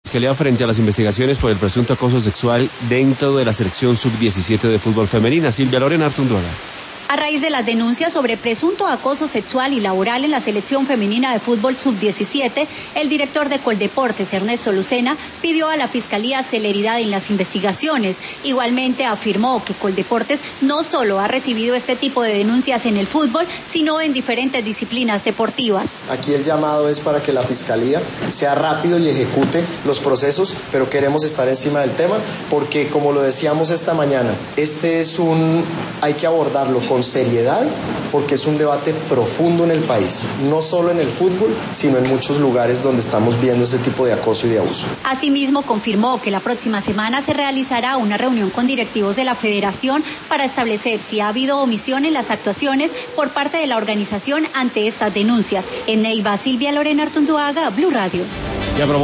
Fiscalía frente a las investigaciones por el presunto acoso sexual dentro de la selección sub-17 de fútbol femenina. Silvia Lorena Artunduaga. A raíz de las denuncias sobre presunto acoso sexual y laboral en la selección femenina de fútbol sub-17, el director de Coldeportes, Ernesto Lucena, pidió a la Fiscalía celeridad en las investigaciones. Igualmente afirmó que Coldeportes no solo ha recibido este tipo de denuncias en el fútbol, sino en diferentes disciplinas deportivas. Aquí el llamado es para que la Fiscalía sea rápido y ejecute los procesos, pero queremos estar encima del tema porque, como lo decíamos esta mañana, hay que abordarlo con seriedad porque es un debate profundo en el país, no solo en el fútbol, sino en muchos lugares donde estamos viendo ese tipo de acoso y de abuso. Asimismo, confirmó que la próxima semana se realizará una reunión con directivos de la federación para establecer si ha habido omisión en las actuaciones por parte de la organización ante estas denuncias. En Neiva, Silvia Lorena Artunduaga, Blue Radio.